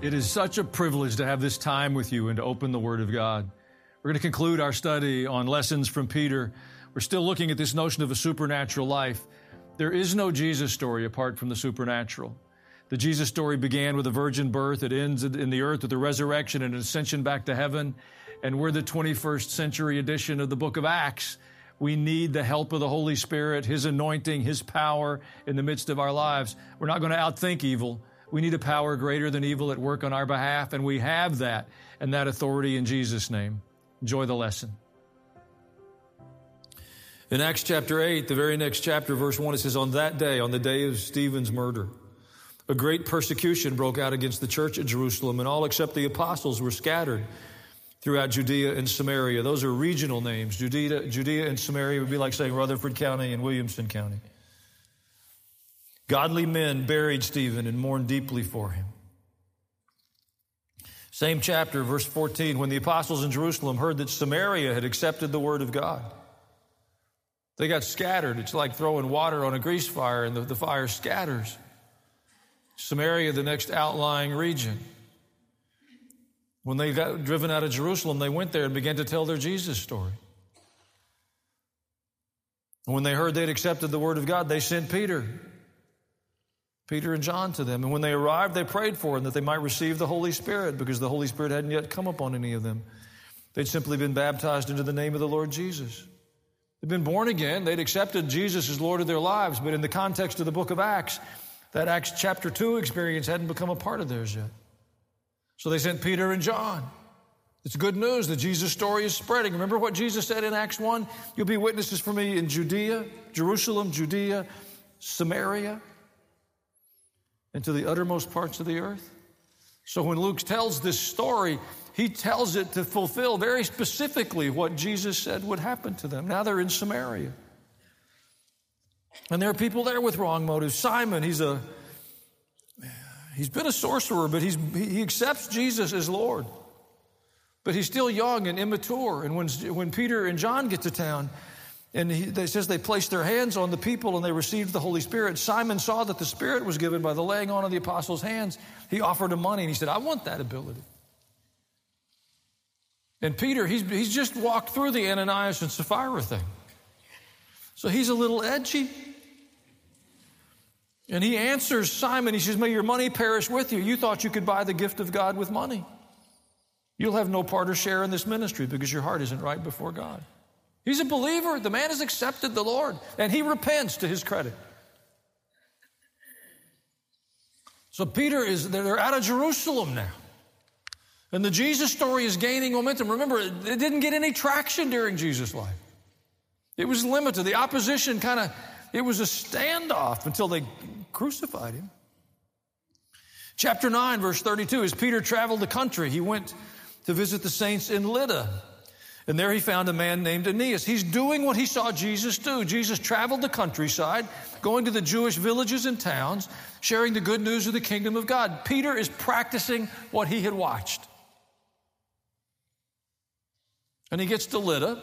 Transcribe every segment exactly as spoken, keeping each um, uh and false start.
It is such a privilege to have this time with you and to open the Word of God. We're going to conclude our study on lessons from Peter. We're still looking at this notion of a supernatural life. There is no Jesus story apart from the supernatural. The Jesus story began with a virgin birth. It ends in the earth with the resurrection and an ascension back to heaven. And we're the twenty-first century edition of the book of Acts. We need the help of the Holy Spirit, His anointing, His power in the midst of our lives. We're not going to outthink evil. We need a power greater than evil at work on our behalf, and we have that and that authority in Jesus' name. Enjoy the lesson. In Acts chapter eight, the very next chapter, verse one, it says, on that day, on the day of Stephen's murder, a great persecution broke out against the church at Jerusalem, and all except the apostles were scattered throughout Judea and Samaria. Those are regional names. Judea, Judea and Samaria would be like saying Rutherford County and Williamson County. Godly men buried Stephen and mourned deeply for him. Same chapter, verse fourteen, when the apostles in Jerusalem heard that Samaria had accepted the word of God, they got scattered. It's like throwing water on a grease fire and the, the fire scatters. Samaria, the next outlying region. When they got driven out of Jerusalem, they went there and began to tell their Jesus story. And when they heard they'd accepted the word of God, they sent Peter, Peter and John to them. And when they arrived, they prayed for them that they might receive the Holy Spirit, because the Holy Spirit hadn't yet come upon any of them. They'd simply been baptized into the name of the Lord Jesus. They'd been born again. They'd accepted Jesus as Lord of their lives. But in the context of the book of Acts, that Acts chapter two experience hadn't become a part of theirs yet. So they sent Peter and John. It's good news. The Jesus story is spreading. Remember what Jesus said in Acts one? You'll be witnesses for me in Judea, Jerusalem, Judea, Samaria, and to the uttermost parts of the earth. So when Luke tells this story, he tells it to fulfill very specifically what Jesus said would happen to them. Now they're in Samaria. And there are people there with wrong motives. Simon, he's a he's been a sorcerer, but he's he accepts Jesus as Lord. But he's still young and immature. And when when Peter and John get to town, and he, they says they placed their hands on the people and they received the Holy Spirit, Simon saw that the Spirit was given by the laying on of the apostles' hands. He offered him money and he said, I want that ability. And Peter, he's, he's just walked through the Ananias and Sapphira thing. So he's a little edgy. And he answers Simon, he says, may your money perish with you. You thought you could buy the gift of God with money. You'll have no part or share in this ministry because your heart isn't right before God. He's a believer. The man has accepted the Lord, and he repents to his credit. So Peter is, they're out of Jerusalem now. And the Jesus story is gaining momentum. Remember, it didn't get any traction during Jesus' life. It was limited. The opposition kind of, it was a standoff until they crucified him. Chapter nine, verse thirty-two, as Peter traveled the country, he went to visit the saints in Lydda. And there he found a man named Aeneas. He's doing what he saw Jesus do. Jesus traveled the countryside, going to the Jewish villages and towns, sharing the good news of the kingdom of God. Peter is practicing what he had watched. And he gets to Lydda,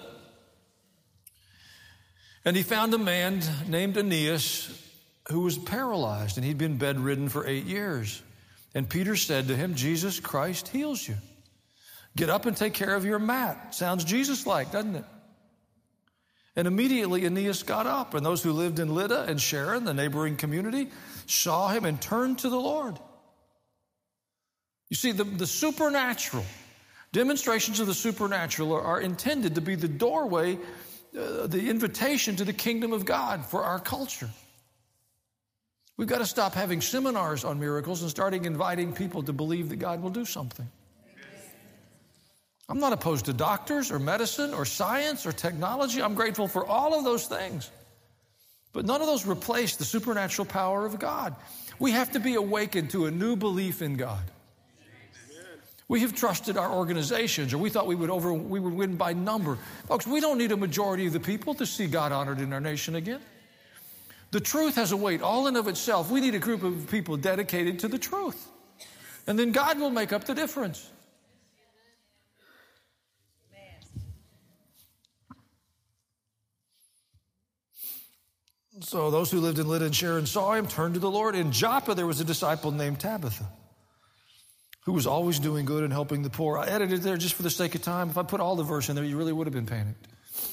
and he found a man named Aeneas who was paralyzed, and he'd been bedridden for eight years. And Peter said to him, Jesus Christ heals you. Get up and take care of your mat. Sounds Jesus-like, doesn't it? And immediately Aeneas got up, and those who lived in Lydda and Sharon, the neighboring community, saw him and turned to the Lord. You see, the, the supernatural, demonstrations of the supernatural are, are intended to be the doorway, uh, the invitation to the kingdom of God for our culture. We've got to stop having seminars on miracles and starting inviting people to believe that God will do something. I'm not opposed to doctors or medicine or science or technology. I'm grateful for all of those things. But none of those replace the supernatural power of God. We have to be awakened to a new belief in God. We have trusted our organizations, or we thought we would over we would win by number. Folks, we don't need a majority of the people to see God honored in our nation again. The truth has a weight all in of itself. We need a group of people dedicated to the truth. And then God will make up the difference. So those who lived in Lydda and Sharon saw him, turned to the Lord. In Joppa, there was a disciple named Tabitha. who was always doing good and helping the poor. I edited it there just for the sake of time. If I put all the verse in there, you really would have been panicked.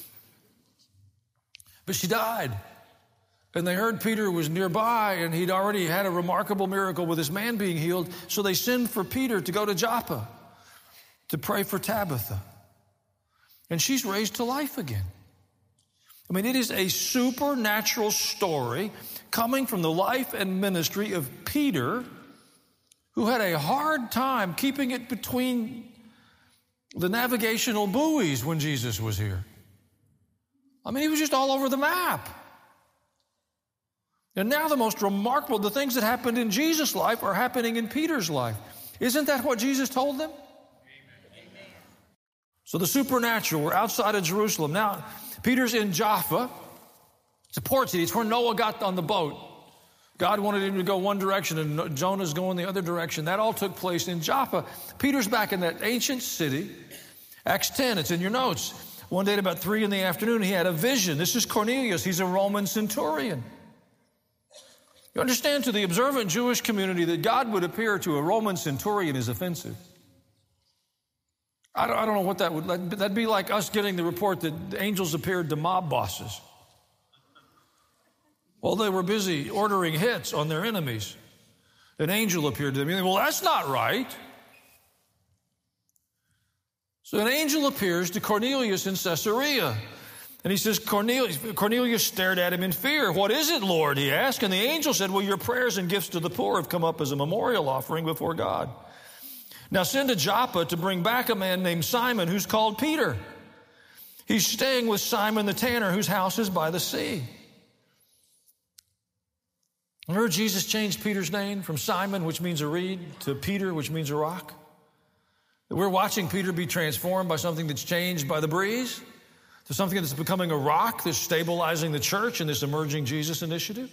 But she died. And they heard Peter was nearby, and he'd already had a remarkable miracle with this man being healed. So they send for Peter to go to Joppa to pray for Tabitha. And she's raised to life again. I mean, it is a supernatural story coming from the life and ministry of Peter, who had a hard time keeping it between the navigational buoys when Jesus was here. I mean, he was just all over the map. And now the most remarkable, the things that happened in Jesus' life are happening in Peter's life. Isn't that what Jesus told them? Amen. So the supernatural, we're outside of Jerusalem. Now, Peter's in Joppa. It's a port city. It's where Noah got on the boat. God wanted him to go one direction and Jonah's going the other direction. That all took place in Joppa. Peter's back in that ancient city. Acts ten, it's in your notes. One day at about three in the afternoon, he had a vision. This is Cornelius. He's a Roman centurion. You understand, to the observant Jewish community, that God would appear to a Roman centurion is offensive. I don't, I don't know what that would, that'd be like us getting the report that the angels appeared to mob bosses. While they were busy ordering hits on their enemies, an angel appeared to them. You think, well, that's not right. So an angel appears to Cornelius in Caesarea. And he says, Cornelius, Cornelius stared at him in fear. What is it, Lord? He asked. And the angel said, well, your prayers and gifts to the poor have come up as a memorial offering before God. Now send to Joppa to bring back a man named Simon who's called Peter. He's staying with Simon the tanner whose house is by the sea. Remember Jesus changed Peter's name from Simon, which means a reed, to Peter, which means a rock? We're watching Peter be transformed by something that's changed by the breeze, to something that's becoming a rock that's stabilizing the church in this emerging Jesus initiative.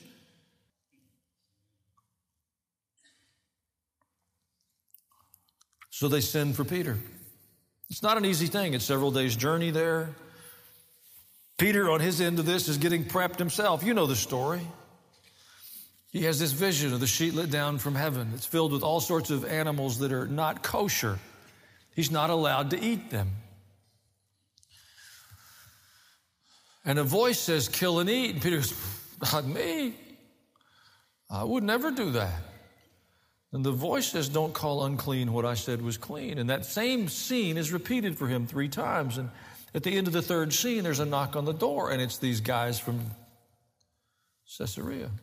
So they send for Peter. It's not an easy thing. It's several days' journey there. Peter, on his end of this, is getting prepped himself. You know the story. He has this vision of the sheet lit down from heaven. It's filled with all sorts of animals that are not kosher. He's not allowed to eat them. And a voice says, kill and eat. And Peter goes, not me. I would never do that. And the voice says, don't call unclean what I said was clean. And that same scene is repeated for him three times. And at the end of the third scene, there's a knock on the door, and it's these guys from Caesarea.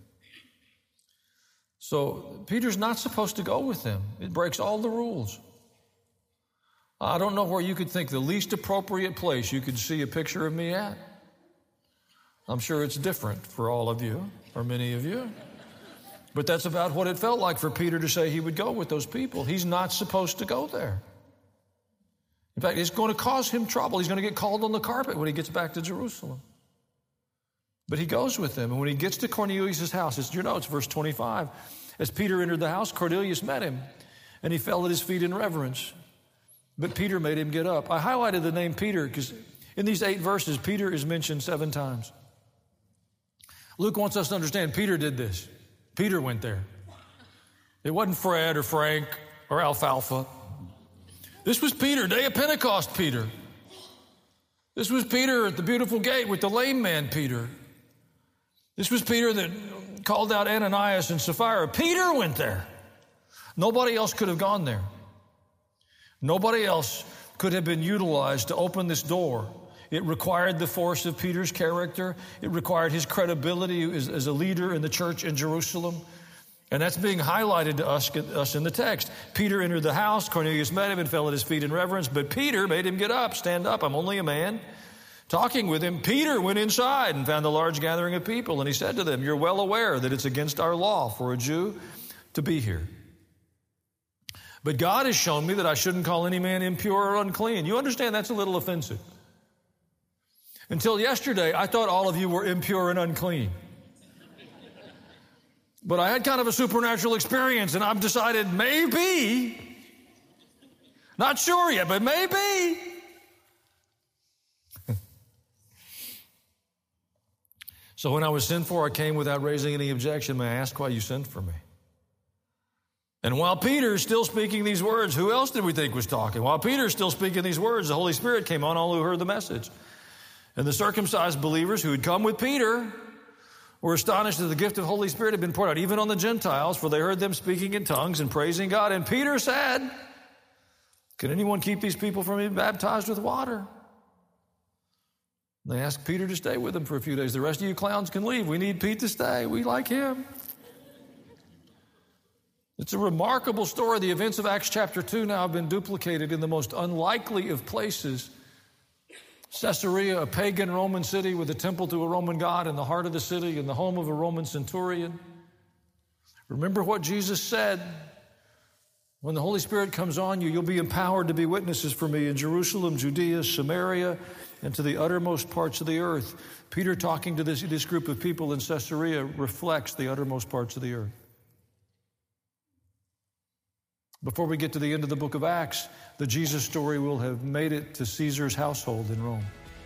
So Peter's not supposed to go with them. It breaks all the rules. I don't know where you could think the least appropriate place you could see a picture of me at. I'm sure it's different for all of you, or many of you. But that's about what it felt like for Peter to say he would go with those people. He's not supposed to go there. In fact, it's going to cause him trouble. He's going to get called on the carpet when he gets back to Jerusalem. But he goes with them. And when he gets to Cornelius' house, it's your notes, verse twenty-five. As Peter entered the house, Cornelius met him, and he fell at his feet in reverence. But Peter made him get up. I highlighted the name Peter because in these eight verses, Peter is mentioned seven times. Luke wants us to understand Peter did this. Peter went there. It wasn't Fred or Frank or Alfalfa. This was Peter, day of Pentecost Peter. This was Peter at the beautiful gate with the lame man Peter. This was Peter that called out Ananias and Sapphira. Peter went there. Nobody else could have gone there. Nobody else could have been utilized to open this door. It required the force of Peter's character. It required his credibility as, as a leader in the church in Jerusalem. And that's being highlighted to us, us in the text. Peter entered the house. Cornelius met him and fell at his feet in reverence. But Peter made him get up, stand up. I'm only a man. Talking with him, Peter went inside and found a large gathering of people. And he said to them, you're well aware that it's against our law for a Jew to be here. But God has shown me that I shouldn't call any man impure or unclean. You understand that's a little offensive. Until yesterday, I thought all of you were impure and unclean. But I had kind of a supernatural experience, and I've decided maybe, not sure yet, but maybe. So when I was sent for, I came without raising any objection. May I ask why you sent for me? And while Peter's still speaking these words, who else did we think was talking? While Peter's still speaking these words, the Holy Spirit came on all who heard the message. And the circumcised believers who had come with Peter were astonished that the gift of Holy Spirit had been poured out, even on the Gentiles, for they heard them speaking in tongues and praising God. And Peter said, "Can anyone keep these people from being baptized with water?" They asked Peter to stay with them for a few days. "The rest of you clowns can leave. We need Pete to stay. We like him." It's a remarkable story. The events of Acts chapter two now have been duplicated in the most unlikely of places. Caesarea, a pagan Roman city with a temple to a Roman god in the heart of the city, in the home of a Roman centurion. Remember what Jesus said. When the Holy Spirit comes on you, you'll be empowered to be witnesses for me in Jerusalem, Judea, Samaria, and to the uttermost parts of the earth. Peter, talking to this, this group of people in Caesarea, reflects the uttermost parts of the earth. Before we get to the end of the book of Acts, the Jesus story will have made it to Caesar's household in Rome.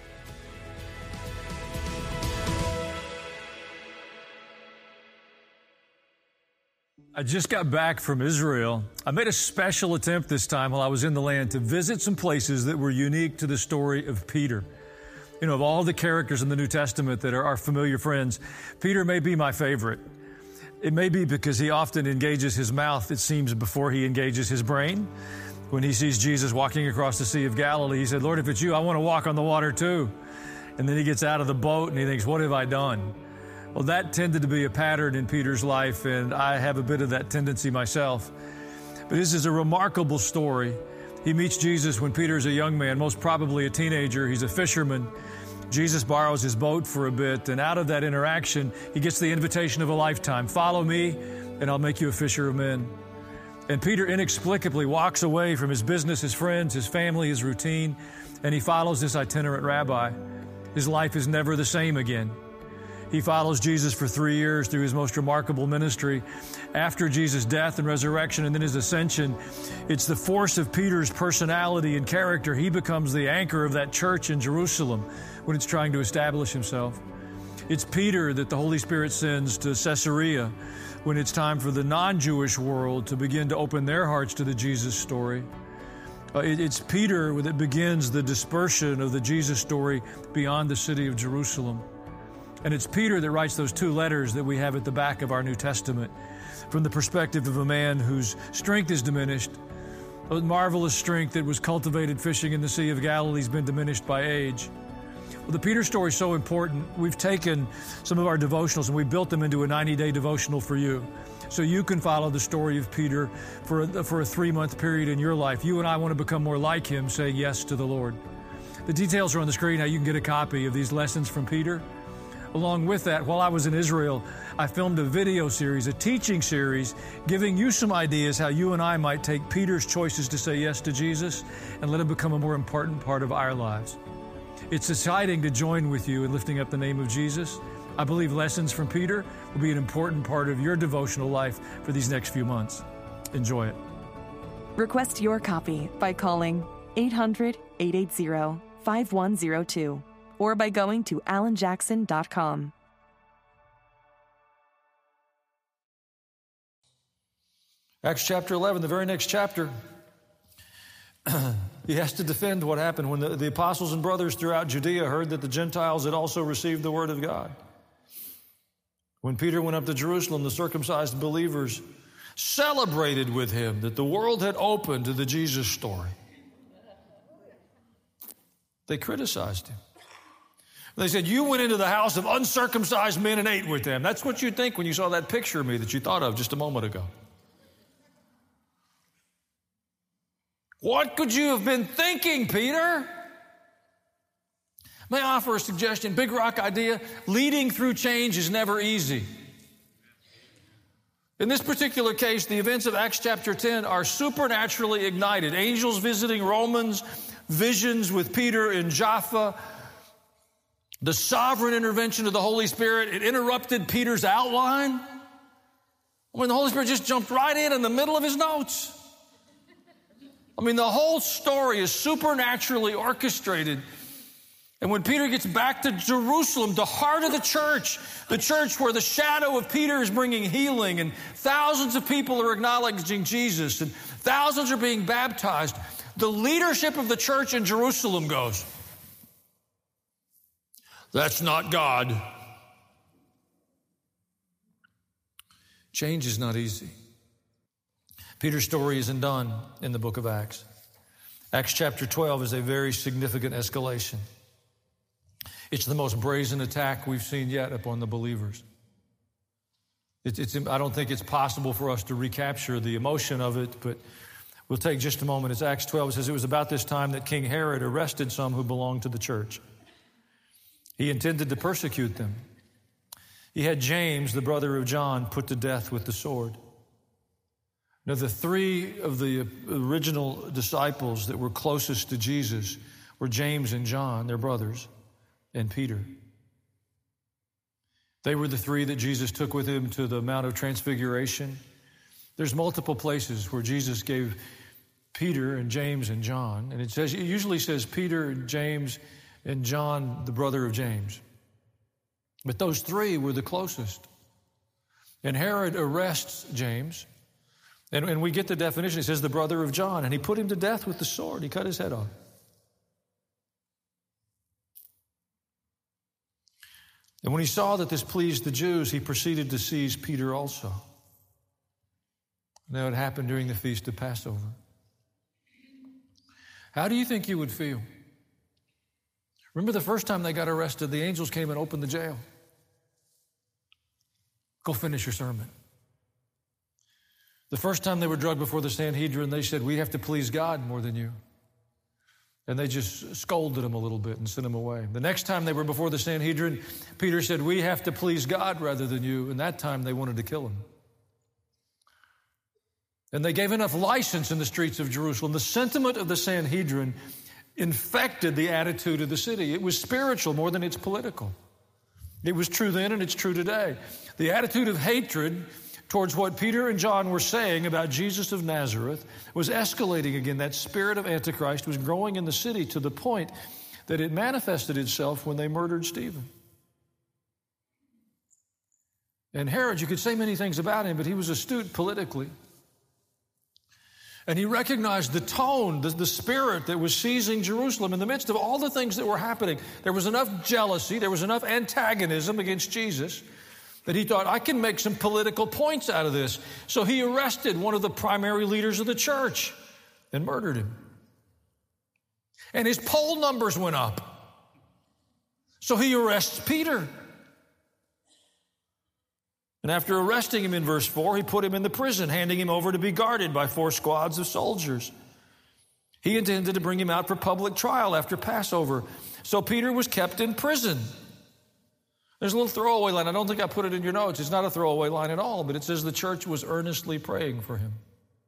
I just got back from Israel. I made a special attempt this time while I was in the land to visit some places that were unique to the story of Peter. You know, of all the characters in the New Testament that are our familiar friends, Peter may be my favorite. It may be because he often engages his mouth, it seems, before he engages his brain. When he sees Jesus walking across the Sea of Galilee, he said, "Lord, if it's you, I want to walk on the water too." And then he gets out of the boat and he thinks, "What have I done?" Well, that tended to be a pattern in Peter's life, and I have a bit of that tendency myself. But this is a remarkable story. He meets Jesus when Peter's a young man, most probably a teenager. He's a fisherman. Jesus borrows his boat for a bit, and out of that interaction, he gets the invitation of a lifetime. "Follow me, and I'll make you a fisher of men." And Peter inexplicably walks away from his business, his friends, his family, his routine, and he follows this itinerant rabbi. His life is never the same again. He follows Jesus for three years through his most remarkable ministry. After Jesus' death and resurrection and then his ascension, it's the force of Peter's personality and character. He becomes the anchor of that church in Jerusalem when it's trying to establish himself. It's Peter that the Holy Spirit sends to Caesarea when it's time for the non-Jewish world to begin to open their hearts to the Jesus story. Uh, it, it's Peter that begins the dispersion of the Jesus story beyond the city of Jerusalem. And it's Peter that writes those two letters that we have at the back of our New Testament from the perspective of a man whose strength is diminished. A marvelous strength that was cultivated fishing in the Sea of Galilee has been diminished by age. Well, the Peter story is so important. We've taken some of our devotionals and we built them into a ninety-day devotional for you. So you can follow the story of Peter for a, for a three-month period in your life. You and I want to become more like him, saying yes to the Lord. The details are on the screen, how you can get a copy of these lessons from Peter. Along with that, while I was in Israel, I filmed a video series, a teaching series, giving you some ideas how you and I might take Peter's choices to say yes to Jesus and let him become a more important part of our lives. It's exciting to join with you in lifting up the name of Jesus. I believe lessons from Peter will be an important part of your devotional life for these next few months. Enjoy it. Request your copy by calling eight hundred, eight eight zero, five one zero two or by going to alan jackson dot com. Acts chapter eleven, the very next chapter, he has to defend what happened when the, the apostles and brothers throughout Judea heard that the Gentiles had also received the word of God. When Peter went up to Jerusalem, the circumcised believers celebrated with him that the world had opened to the Jesus story. They criticized him. They said, "You went into the house of uncircumcised men and ate with them." That's what you'd think when you saw that picture of me that you thought of just a moment ago. What could you have been thinking, Peter? May I offer a suggestion? Big rock idea. Leading through change is never easy. In this particular case, the events of Acts chapter ten are supernaturally ignited. Angels visiting Romans, visions with Peter in Jaffa, the sovereign intervention of the Holy Spirit. It interrupted Peter's outline. I mean, the Holy Spirit just jumped right in in the middle of his notes. I mean, the whole story is supernaturally orchestrated. And when Peter gets back to Jerusalem, the heart of the church, the church where the shadow of Peter is bringing healing and thousands of people are acknowledging Jesus and thousands are being baptized, the leadership of the church in Jerusalem goes, "That's not God." Change is not easy. Peter's story isn't done in the book of Acts. Acts chapter twelve is a very significant escalation. It's the most brazen attack we've seen yet upon the believers. It's, it's, I don't think it's possible for us to recapture the emotion of it, but we'll take just a moment. It's Acts twelve. It says, "It was about this time that King Herod arrested some who belonged to the church. He intended to persecute them. He had James, the brother of John, put to death with the sword." Now, the three of the original disciples that were closest to Jesus were James and John, their brothers, and Peter. They were the three that Jesus took with him to the Mount of Transfiguration. There's multiple places where Jesus gave Peter and James and John, and it says, it usually says Peter and James and John, the brother of James. But those three were the closest. And Herod arrests James, and, and we get the definition. It says the brother of John, and he put him to death with the sword. He cut his head off. And when he saw that this pleased the Jews, he proceeded to seize Peter also. Now it happened during the feast of Passover. How do you think you would feel? Remember the first time they got arrested, the angels came and opened the jail. Go finish your sermon. The first time they were drugged before the Sanhedrin, they said, "We have to please God more than you." And they just scolded him a little bit and sent him away. The next time they were before the Sanhedrin, Peter said, "We have to please God rather than you." And that time they wanted to kill him. And they gave enough license in the streets of Jerusalem. The sentiment of the Sanhedrin infected the attitude of the city. It was spiritual more than it's political. It was true then and it's true today. The attitude of hatred towards what Peter and John were saying about Jesus of Nazareth was escalating again. That spirit of Antichrist was growing in the city to the point that it manifested itself when they murdered Stephen. And Herod, you could say many things about him, but he was astute politically. And he recognized the tone, the, the spirit that was seizing Jerusalem in the midst of all the things that were happening. There was enough jealousy, there was enough antagonism against Jesus that he thought, I can make some political points out of this. So he arrested one of the primary leaders of the church and murdered him. And his poll numbers went up. So he arrests Peter. And after arresting him in verse four, he put him in the prison, handing him over to be guarded by four squads of soldiers. He intended to bring him out for public trial after Passover. So Peter was kept in prison. There's a little throwaway line. I don't think I put it in your notes. It's not a throwaway line at all, but it says the church was earnestly praying for him.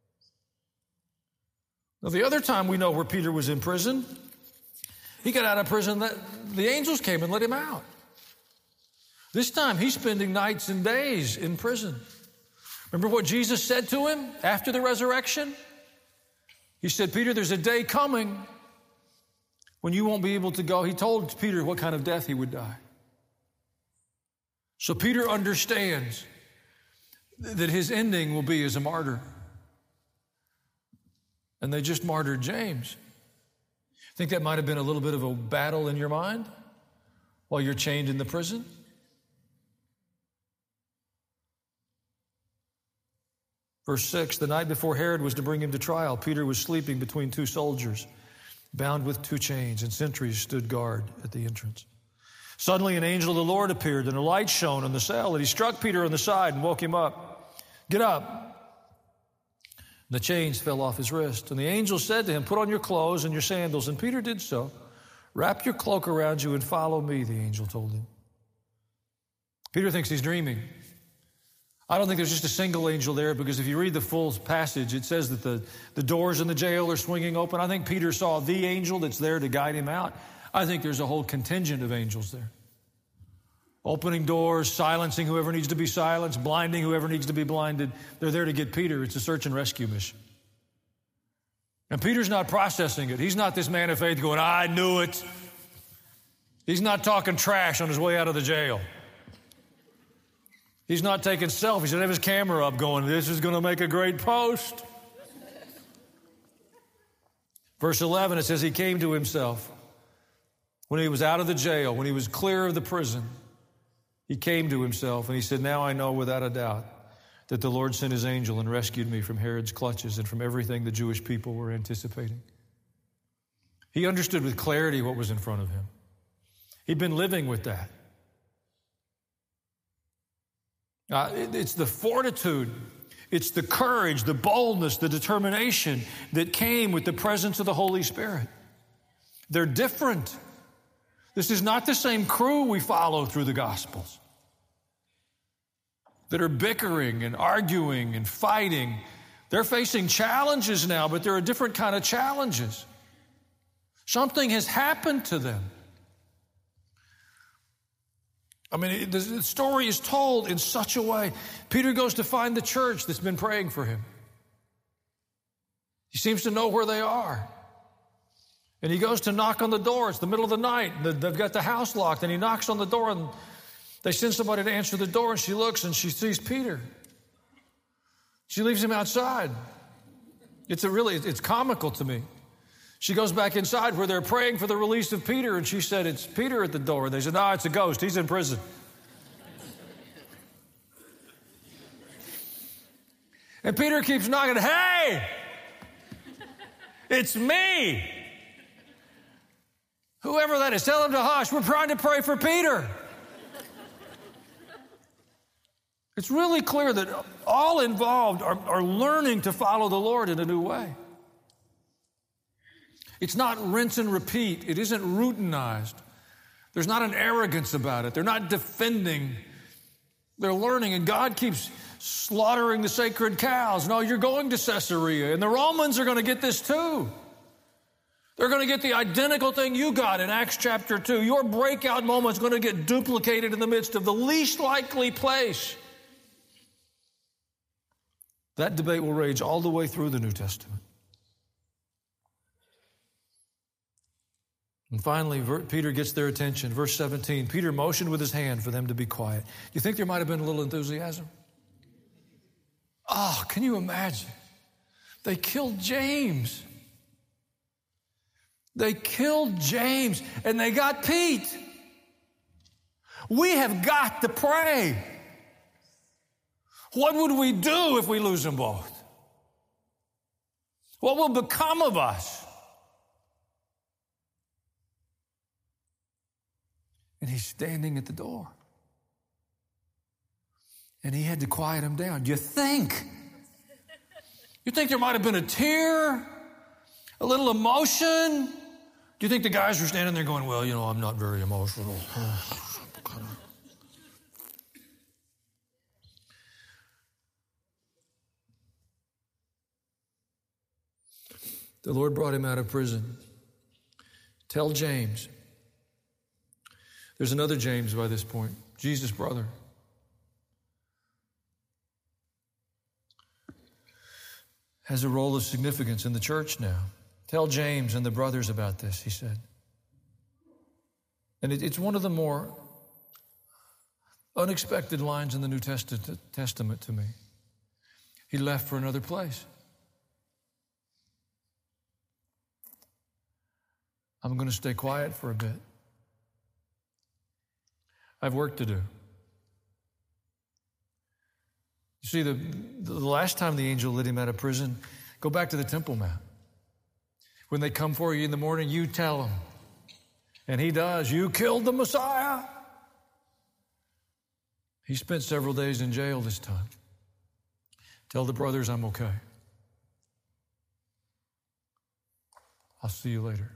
Now, the other time we know where Peter was in prison, he got out of prison, that the angels came and let him out. This time he's spending nights and days in prison. Remember what Jesus said to him after the resurrection? He said, Peter, there's a day coming when you won't be able to go. He told Peter what kind of death he would die. So Peter understands that his ending will be as a martyr. And they just martyred James. Think that might have been a little bit of a battle in your mind while you're chained in the prison? Verse six, the night before Herod was to bring him to trial, Peter was sleeping between two soldiers, bound with two chains, and sentries stood guard at the entrance. Suddenly an angel of the Lord appeared, and a light shone in the cell, and he struck Peter on the side and woke him up. Get up. And the chains fell off his wrist. And the angel said to him, put on your clothes and your sandals. And Peter did so. Wrap your cloak around you and follow me, the angel told him. Peter thinks he's dreaming. I don't think there's just a single angel there, because if you read the full passage, it says that the, the doors in the jail are swinging open. I think Peter saw the angel that's there to guide him out. I think there's a whole contingent of angels there. Opening doors, silencing whoever needs to be silenced, blinding whoever needs to be blinded. They're there to get Peter. It's a search and rescue mission. And Peter's not processing it. He's not this man of faith going, I knew it. He's not talking trash on his way out of the jail. He's not taking selfies. He doesn't have his camera up going, this is going to make a great post. Verse eleven, it says he came to himself. When he was out of the jail, when he was clear of the prison, he came to himself and he said, now I know without a doubt that the Lord sent his angel and rescued me from Herod's clutches and from everything the Jewish people were anticipating. He understood with clarity what was in front of him. He'd been living with that. Uh, it, it's the fortitude, it's the courage, the boldness, the determination that came with the presence of the Holy Spirit. They're different. This is not the same crew we follow through the Gospels that are bickering and arguing and fighting. They're facing challenges now, but they're a different kind of challenges. Something has happened to them. I mean, the story is told in such a way. Peter goes to find the church that's been praying for him. He seems to know where they are. And he goes to knock on the door. It's the middle of the night. They've got the house locked, and he knocks on the door, and they send somebody to answer the door, and she looks, and she sees Peter. She leaves him outside. It's a really, it's comical to me. She goes back inside where they're praying for the release of Peter, and she said, it's Peter at the door. And they said, no, it's a ghost. He's in prison. And Peter keeps knocking, hey, it's me. Whoever that is, tell him to hush. We're trying to pray for Peter. It's really clear that all involved are, are learning to follow the Lord in a new way. It's not rinse and repeat. It isn't routinized. There's not an arrogance about it. They're not defending. They're learning, and God keeps slaughtering the sacred cows. No, you're going to Caesarea, and the Romans are going to get this too. They're going to get the identical thing you got in Acts chapter two. Your breakout moment is going to get duplicated in the midst of the least likely place. That debate will rage all the way through the New Testament. And finally, Peter gets their attention. Verse seventeen, Peter motioned with his hand for them to be quiet. You think there might have been a little enthusiasm? Oh, can you imagine? They killed James. They killed James, and they got Pete. We have got to pray. What would we do if we lose them both? What will become of us? And he's standing at the door. And he had to quiet him down. You think? You think there might have been a tear? A little emotion? Do you think the guys were standing there going, well, you know, I'm not very emotional. The Lord brought him out of prison. Tell James. There's another James by this point, Jesus' brother. Has a role of significance in the church now. Tell James and the brothers about this, he said. And it, it's one of the more unexpected lines in the New Testament to me. He left for another place. I'm going to stay quiet for a bit. I have work to do. You see, the, the last time the angel let him out of prison, go back to the Temple Mount. When they come for you in the morning, you tell them. And he does. You killed the Messiah. He spent several days in jail this time. Tell the brothers I'm okay. I'll see you later.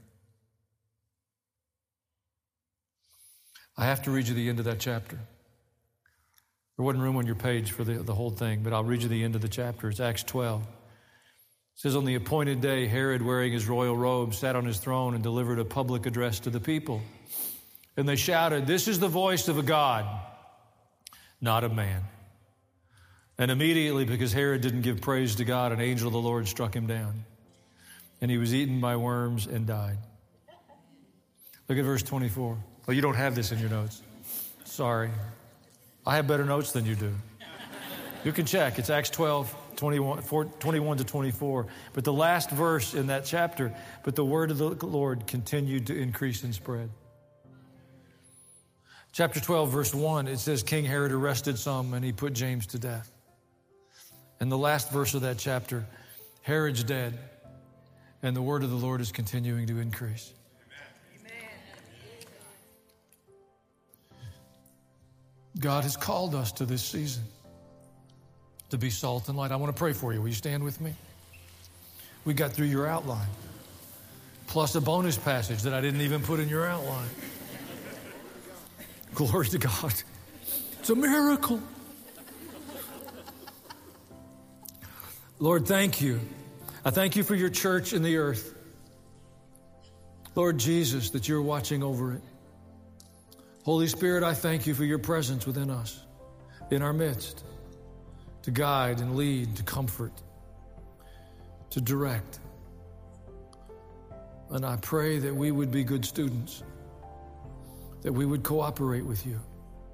I have to read you the end of that chapter. There wasn't room on your page for the, the whole thing, but I'll read you the end of the chapter. It's Acts twelve. It says, on the appointed day, Herod, wearing his royal robe, sat on his throne and delivered a public address to the people. And they shouted, this is the voice of a God, not a man. And immediately, because Herod didn't give praise to God, an angel of the Lord struck him down. And he was eaten by worms and died. Look at verse twenty-four. Oh, you don't have this in your notes. Sorry. I have better notes than you do. You can check. It's Acts twelve, twenty-one, twenty-one to twenty-four. But the last verse in that chapter, but the word of the Lord continued to increase and spread. Chapter twelve, verse one, it says King Herod arrested some and he put James to death. And the last verse of that chapter, Herod's dead and the word of the Lord is continuing to increase. God has called us to this season to be salt and light. I want to pray for you. Will you stand with me? We got through your outline, plus a bonus passage that I didn't even put in your outline. Glory to God. It's a miracle. Lord, thank you. I thank you for your church in the earth. Lord Jesus, that you're watching over it. Holy Spirit, I thank you for your presence within us, in our midst, to guide and lead, to comfort, to direct. And I pray that we would be good students, that we would cooperate with you.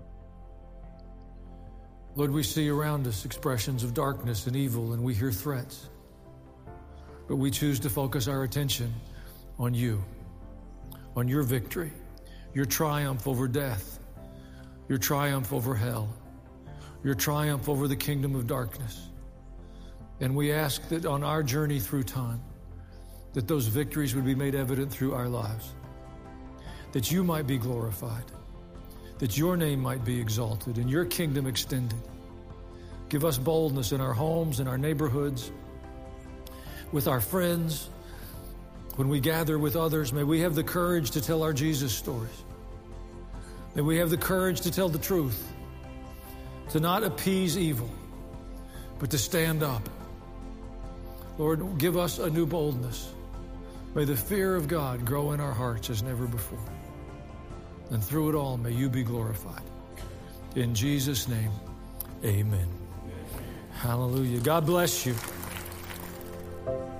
Lord, we see around us expressions of darkness and evil, and we hear threats. But we choose to focus our attention on you, on your victory, your triumph over death, your triumph over hell, your triumph over the kingdom of darkness. And we ask that on our journey through time, that those victories would be made evident through our lives, that you might be glorified, that your name might be exalted and your kingdom extended. Give us boldness in our homes, in our neighborhoods, with our friends. When we gather with others, may we have the courage to tell our Jesus stories. May we have the courage to tell the truth, to not appease evil, but to stand up. Lord, give us a new boldness. May the fear of God grow in our hearts as never before. And through it all, may you be glorified. In Jesus' name, amen. Hallelujah. God bless you.